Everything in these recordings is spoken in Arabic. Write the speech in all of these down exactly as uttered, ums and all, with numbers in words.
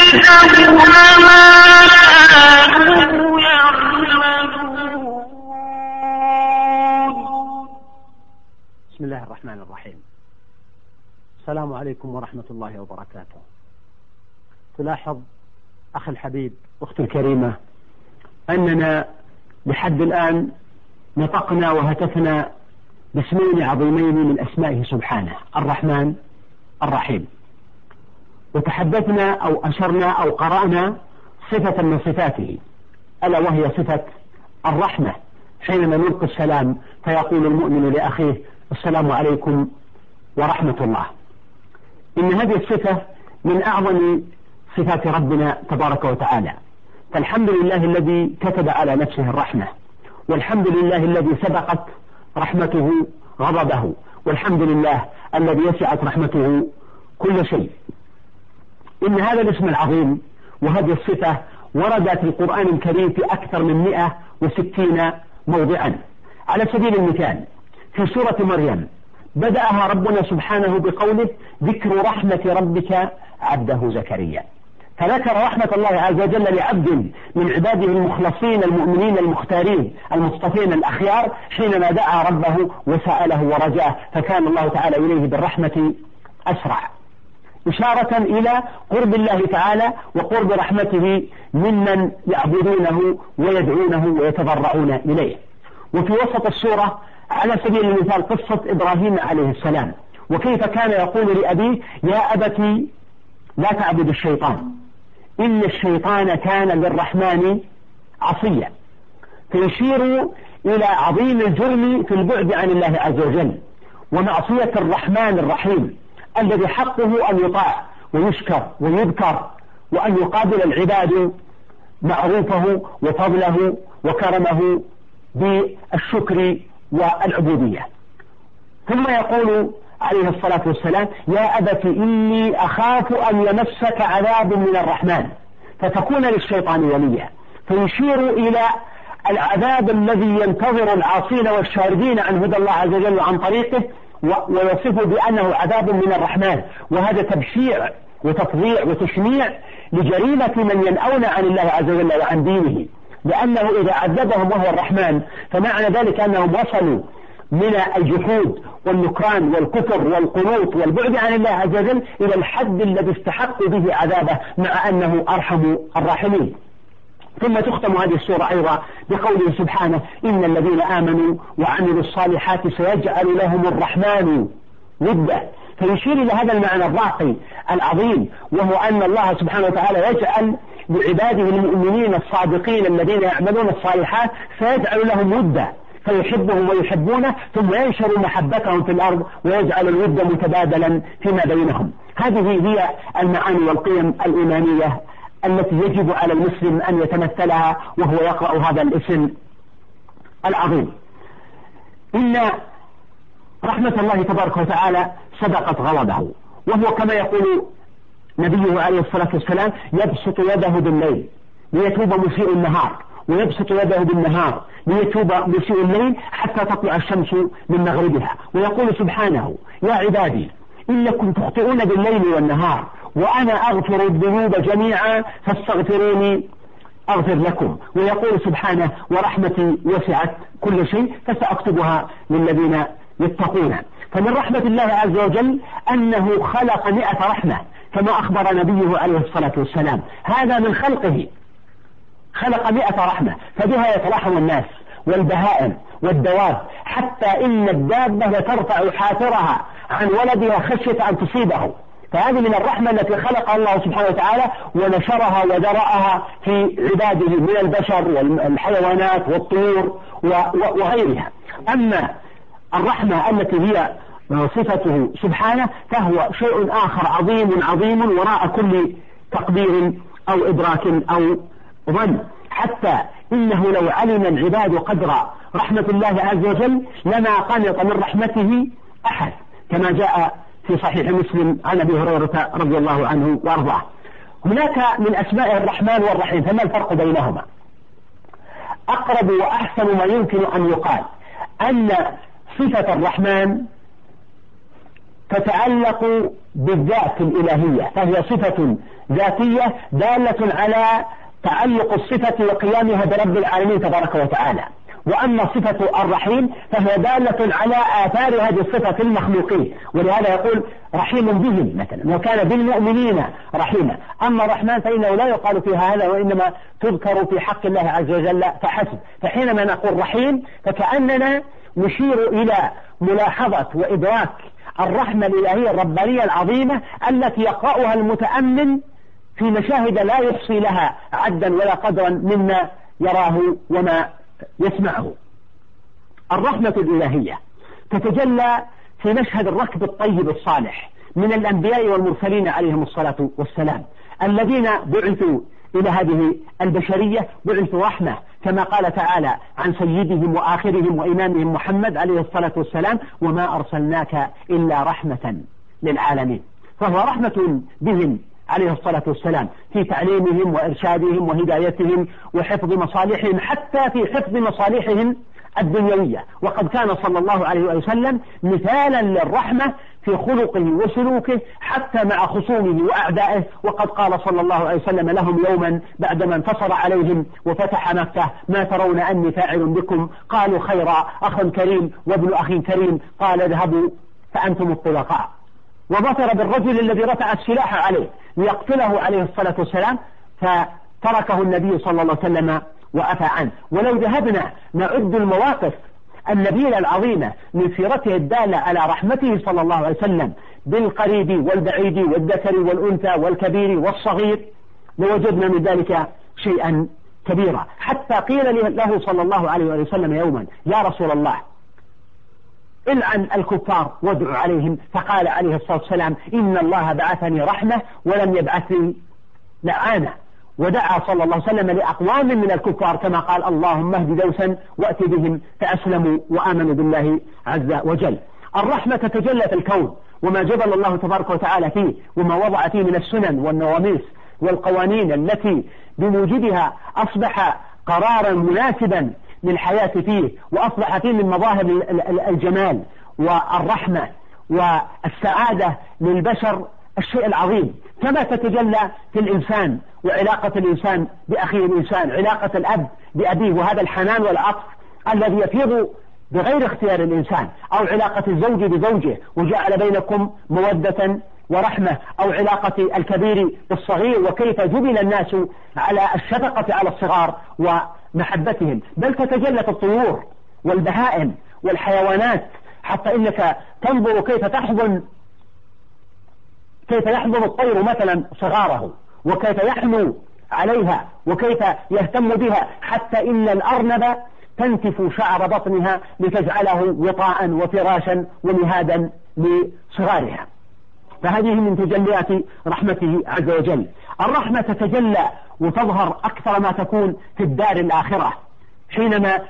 بسم الله الرحمن الرحيم. السلام عليكم ورحمة الله وبركاته. تلاحظ أخي الحبيب أختي الكريمة أننا لحد الآن نطقنا وهتفنا باسمين عظيمين من أسمائه سبحانه، الرحمن الرحيم، وتحدثنا أو أشرنا أو قرأنا صفة من صفاته ألا وهي صفة الرحمة، حينما نلقي السلام فيقول المؤمن لأخيه السلام عليكم ورحمة الله. إن هذه الصفة من أعظم صفات ربنا تبارك وتعالى، فالحمد لله الذي كتب على نفسه الرحمة، والحمد لله الذي سبقت رحمته غضبه، والحمد لله الذي وسعت رحمته كل شيء. إن هذا الاسم العظيم وهذه الصفة ورد في القرآن الكريم في أكثر من مئة وستين موضعا. على سبيل المثال في سورة مريم بدأها ربنا سبحانه بقوله ذكر رحمة ربك عبده زكريا، فذكر رحمة الله عز وجل لعبد من عباده المخلصين المؤمنين المختارين المصطفين الأخيار حينما دعا ربه وسأله ورجاه، فكان الله تعالى إليه بالرحمة أسرع، إشارة إلى قرب الله تعالى وقرب رحمته ممن يعبدونه ويدعونه ويتضرعون إليه. وفي وسط السورة على سبيل المثال قصة إبراهيم عليه السلام، وكيف كان يقول لأبيه يا أبت لا تعبد الشيطان إن الشيطان كان للرحمن عصيا، فيشير إلى عظيم الجرم في البعد عن الله عز وجل ومعصية الرحمن الرحيم الذي حقه أن يطاع ويشكر ويذكر، وأن يقابل العباد معروفه وفضله وكرمه بالشكر والعبودية. ثم يقول عليه الصلاة والسلام يا أبت إني أخاف أن يمسك عذاب من الرحمن فتكون للشيطان وليا، فيشير إلى العذاب الذي ينتظر العاصين والشاردين عن هدى الله عز وجل عن طريقه، ويصفه بأنه عذاب من الرحمن، وهذا تبشيع وتفظيع وتشنيع لجريمة من ينأون عن الله عز وجل وعن دينه، لأنه إذا عذبهم وهو الرحمن فمعنى ذلك أنهم وصلوا من الجحود والنكران والكفر والقنوط والبعد عن الله عز وجل إلى الحد الذي استحق به عذابه، مع أنه أرحم الراحمين. ثم تختم هذه السورة أيضا بقوله سبحانه إن الذين آمنوا وعملوا الصالحات سيجعل لهم الرحمن ودا، فيشير إلى هذا المعنى الراقي العظيم، وهو أن الله سبحانه وتعالى يجعل لعباده المؤمنين الصادقين الذين يعملون الصالحات سيجعل لهم ودا، فيحبهم ويحبونه ثم ينشر محبتهم في الأرض ويجعل الود متبادلا فيما بينهم. هذه هي المعاني والقيم الإيمانية التي يجب على المسلم أن يتمثلها وهو يقرأ هذا الاسم العظيم. إن رحمة الله تبارك وتعالى سبقت غضبه، وهو كما يقول نبيه عليه الصلاة والسلام يبسط يده بالليل ليتوب مسيء النهار، ويبسط يده بالنهار ليتوب مسيء الليل حتى تطلع الشمس من مغربها، ويقول سبحانه يا عبادي إنكم تخطئون بالليل والنهار وأنا أغفر الذنوب جميعا فاستغفروني أغفر لكم، ويقول سبحانه ورحمتي وسعت كل شيء فسأكتبها للذين يتقون. فمن رحمة الله عز وجل أنه خلق مئة رحمة كما أخبر نبيه عليه الصلاة والسلام، هذا من خلقه، خلق مئة رحمة فبها يترحم الناس والبهائم والدواب، حتى إن الدابة لترفع حافرها عن ولدها خشية أن تصيبه، فهذه من الرحمة التي خلق الله سبحانه وتعالى ونشرها وذرأها في عباده من البشر والحيوانات والطيور وغيرها. أما الرحمة التي هي صفته سبحانه فهو شيء آخر عظيم عظيم وراء كل تقدير أو إدراك أو ظن، حتى إنه لو علم العباد قدر رحمة الله عز وجل لما قنط من رحمته أحد، كما جاء في صحيح مسلم عن أبي هريرة رضي الله عنه وأرضاه. هناك من أسماء الرحمن والرحيم، فما الفرق بينهما؟ أقرب وأحسن ما يمكن أن يقال أن صفة الرحمن تتعلق بالذات الإلهية، فهي صفة ذاتية دالة على تعلق الصفة وقيامها برب العالمين تبارك وتعالى. وأما صفة الرحيم فهي دالة على آثار هذه الصفة في المخلوقين، ولهذا يقول رحيم بهم مثلا، وكان بالمؤمنين رحيما. أما الرحمن فإنه لا يقال فيها هذا، وإنما تذكر في حق الله عز وجل فحسب. فحينما نقول رحيم فكأننا نشير إلى ملاحظة وإدراك الرحمة الإلهية الربانية العظيمة التي يقرأها المتأمل في مشاهد لا يحصي لها عدا ولا قدرا مما يراه وما يسمعه. الرحمة الإلهية تتجلى في مشهد الركب الطيب الصالح من الأنبياء والمرسلين عليهم الصلاة والسلام، الذين بعثوا إلى هذه البشرية بعثوا رحمة، كما قال تعالى عن سيدهم وآخرهم وإمامهم محمد عليه الصلاة والسلام: وما أرسلناك إلا رحمة للعالمين. فهو رحمة بهم عليه الصلاة والسلام في تعليمهم وإرشادهم وهدايتهم وحفظ مصالحهم، حتى في حفظ مصالحهم الدنيوية. وقد كان صلى الله عليه وسلم مثالا للرحمة في خلقه وسلوكه حتى مع خصومه وأعدائه. وقد قال صلى الله عليه وسلم لهم يوما بعدما انتصر عليهم وفتح مكة: ما ترون أني فاعل بكم؟ قالوا خيرا، أخ كريم وابن أخ كريم. قال: اذهبوا فأنتم الطلقاء. وظفر بالرجل الذي رفع السلاح عليه ليقتله عليه الصلاة والسلام، فتركه النبي صلى الله عليه وسلم وعفى عنه. ولو ذهبنا نعد المواقف النبيلة العظيمة من سيرته الدالة على رحمته صلى الله عليه وسلم بالقريب والبعيد والذكر والأنثى والكبير والصغير لوجدنا من ذلك شيئا كبيرا. حتى قيل له صلى الله عليه وسلم يوما: يا رسول الله العن الكفار وادع عليهم. فقال عليه الصلاة والسلام: إن الله بعثني رحمة ولم يبعثني لعانة. ودعا صلى الله عليه وسلم لأقوام من الكفار كما قال: اللهم اهد دوسا وأت بهم فأسلموا وآمنوا بالله عز وجل. الرحمة تتجلى في الكون وما جبل الله تبارك وتعالى فيه، وما وضع فيه من السنن والنواميس والقوانين التي بموجبها أصبح قرارا مناسبا للحياة فيه، وأصبح فيه من مظاهر الجمال والرحمة والسعادة للبشر الشيء العظيم. كما تتجلى في الإنسان وعلاقة الإنسان بأخيه الإنسان، علاقة الأب بأبيه، وهذا الحنان والعطف الذي يفيض بغير اختيار الإنسان، أو علاقة الزوج بزوجه وجعل بينكم مودة ورحمة، أو علاقة الكبير بالصغير وكيف جبل الناس على الشفقة على الصغار ومحبتهم. بل تتجلى في الطيور والبهائم والحيوانات، حتى إنك تنظر كيف تحضن كيف يحضن الطير مثلا صغاره، وكيف يحنو عليها، وكيف يهتم بها، حتى إن الأرنب تنتف شعر بطنها لتجعله وطاء وفراشا ومهادا لصغارها. فهذه من تجليات رحمته عز وجل. الرحمة تتجلى وتظهر أكثر ما تكون في الدار الآخرة، حينما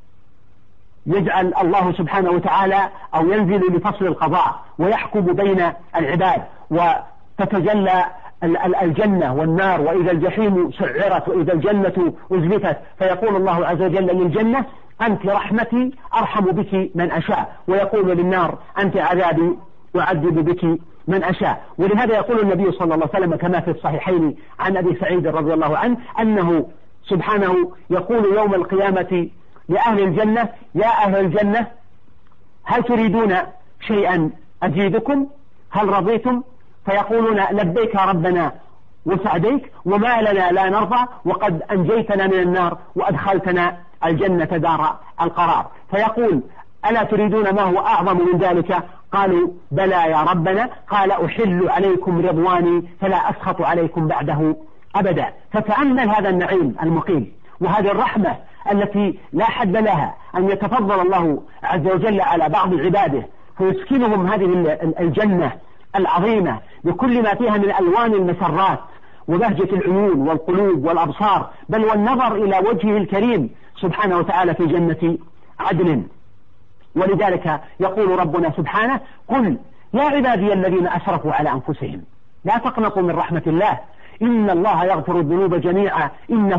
يجعل الله سبحانه وتعالى أو ينزل لفصل القضاء ويحكم بين العباد، وتتجلى الجنة والنار، وإذا الجحيم سعرت وإذا الجنة أزلفت، فيقول الله عز وجل للجنة: أنت رحمتي أرحم بك من أشاء، ويقول للنار: أنت عذابي أعذب بك من أشاء. ولهذا يقول النبي صلى الله عليه وسلم كما في الصحيحين عن أبي سعيد رضي الله عنه أنه سبحانه يقول يوم القيامة لأهل الجنة: يا أهل الجنة هل تريدون شيئا أزيدكم؟ هل رضيتم؟ فيقولون: لبيك ربنا وسعديك، وما لنا لا نرضى، وقد أنجيتنا من النار وأدخلتنا الجنة دار القرار. فيقول: ألا تريدون ما هو أعظم من ذلك؟ قالوا: بلى يا ربنا. قال: أحل عليكم رضواني فلا أسخط عليكم بعده أبدا. فتأمل هذا النعيم المقيم وهذه الرحمة التي لا حد لها، أن يتفضل الله عز وجل على بعض عباده فيسكنهم هذه الجنة العظيمة بكل ما فيها من ألوان المسرات وبهجة العيون والقلوب والأبصار، بل والنظر إلى وجهه الكريم سبحانه وتعالى في جنة عدن. ولذلك يقول ربنا سبحانه: قل يا عبادي الذين أسرفوا على أنفسهم لا تقنطوا من رحمة الله إن الله يغفر الذنوب جميعا إنه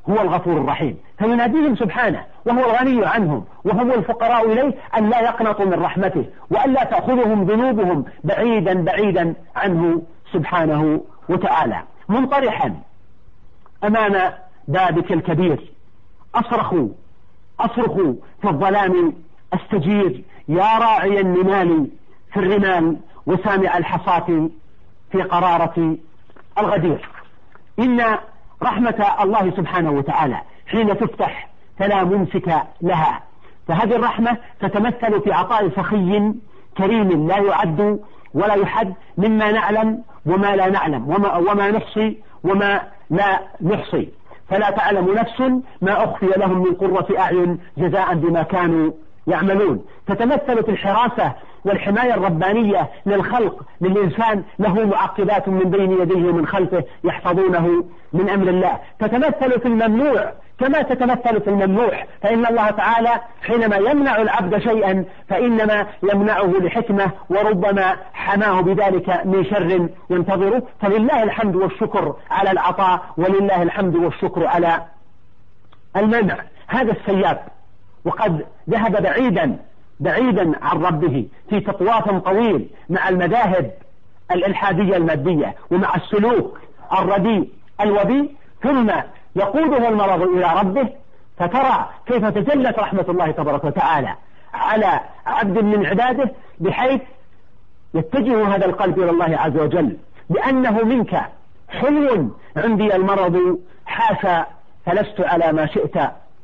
هو الغفور الرحيم، فيناديهم سبحانه وهو الغني عنهم وهم الفقراء إليه أن لا يقنطوا من رحمته وأن لا تأخذهم ذنوبهم بعيدا بعيدا عنه سبحانه وتعالى. منطرحا أمام بابك الكبير أصرخ أصرخ في الظلام أستجير يا راعي النمال في الرمال وسامع الحصاة في قرارة الغدير. إن رحمة الله سبحانه وتعالى حين تفتح فلا ممسك لها، فهذه الرحمة تتمثل في عطاء سخي كريم لا يعد ولا يحد مما نعلم وما لا نعلم وما, وما نحصي وما لا نحصي، فلا تعلم نفس ما أخفي لهم من قرة أعين جزاء بما كانوا يعملون. تتمثل في الحراسة والحماية الربانية للخلق للإنسان، له معقبات من بين يديه ومن خلفه يحفظونه من أمر الله. تتمثل في الممنوع كما تتمثل في الممنوع، فإن الله تعالى حينما يمنع العبد شيئا فإنما يمنعه لحكمة وربما حماه بذلك من شر ينتظره. فلله الحمد والشكر على العطاء ولله الحمد والشكر على المنع. هذا السياب وقد ذهب بعيدا بعيدا عن ربه في تطواف طويل مع المذاهب الإلحادية المادية ومع السلوك الرديء الوبي، ثم يقوده المرض إلى ربه، فترى كيف تجلت رحمة الله تبارك وتعالى على عبد من عباده بحيث يتجه هذا القلب إلى الله عز وجل بأنه منك حلو عندي المرض حاشا فلست على ما شئت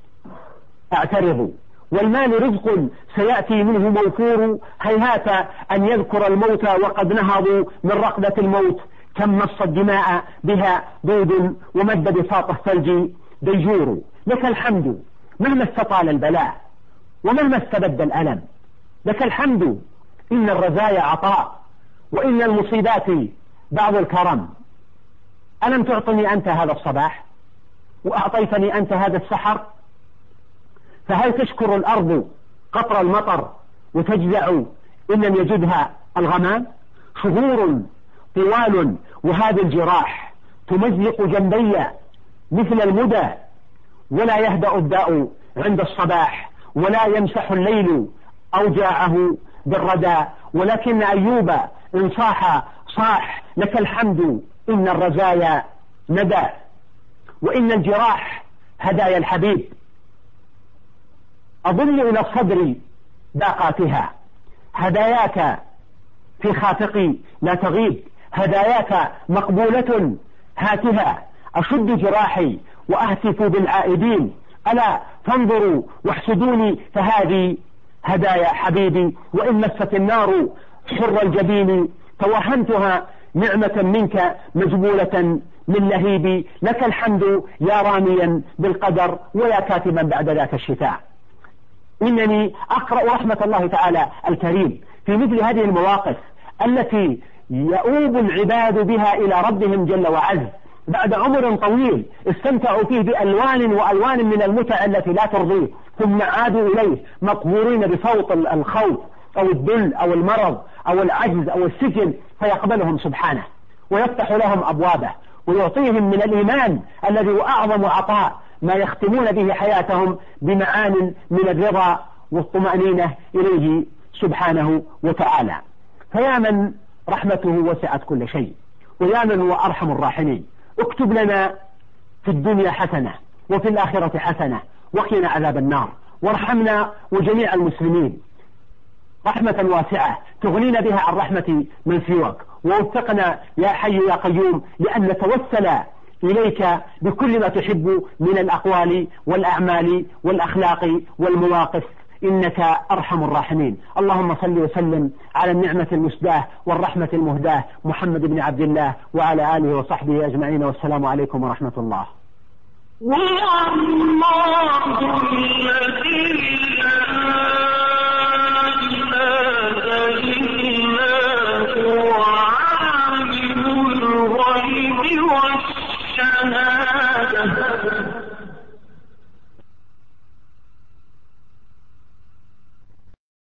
أعترض، والمال رزق سيأتي منه موفور هيهات أن يذكر الموت وقد نهضوا من رقدة الموت، كم مص الدماء بها دود ومد بساط الثلج ديجور. لك الحمد مهما استطال البلاء ومهما استبد الألم، لك الحمد إن الرزايا عطاء وإن المصيبات بعض الكرم. ألم تعطني أنت هذا الصباح وأعطيتني أنت هذا السحر؟ فهل تشكر الأرض قطر المطر وتجزع إن لم يجدها الغمام؟ شهور طوال وهذه الجراح تمزق جنبي مثل المدى، ولا يهدأ الداء عند الصباح ولا يمسح الليل أوجاعه بالردى، ولكن أيوب إن صاح صاح لك الحمد إن الرزايا ندى وإن الجراح هدايا الحبيب. أضل إلى الصدر باقاتها هداياك في خافقي لا تغيب، هداياك مقبولة هاتها أشد جراحي وأهتف بالعائدين، ألا فانظروا واحسدوني فهذه هدايا حبيبي. وإن مست النار حر الجبين توهمتها نعمة منك مجبولة من لهيبي، لك الحمد يا راميا بالقدر ويا كاتبا بعد ذاك الشتاء. إنني أقرأ رحمة الله تعالى الكريم في مثل هذه المواقف التي يؤوب العباد بها إلى ربهم جل وعز بعد عمر طويل استمتعوا فيه بألوان وألوان من المتع التي لا ترضيه، ثم عادوا إليه مقهورين بصوت الخوف أو الذل أو المرض أو العجز أو السجن، فيقبلهم سبحانه ويفتح لهم أبوابه ويعطيهم من الإيمان الذي هو أعظم عطاء ما يختمون به حياتهم بمعان من الرضا والطمأنينة إليه سبحانه وتعالى. فيا من رحمته وسعت كل شيء ويا من هو أرحم الراحمين، اكتب لنا في الدنيا حسنة وفي الآخرة حسنة وقنا عذاب النار، وارحمنا وجميع المسلمين رحمة واسعة تغنينا بها عن رحمة من سواك، ووفقنا يا حي يا قيوم لأن نتوسل إليك بكل ما تحب من الأقوال والأعمال والأخلاق والمواقف، إنك أرحم الراحمين. اللهم صل وسلم على النعمة المسداة والرحمة المهداة محمد بن عبد الله وعلى آله وصحبه أجمعين، والسلام عليكم ورحمة الله. والشهادة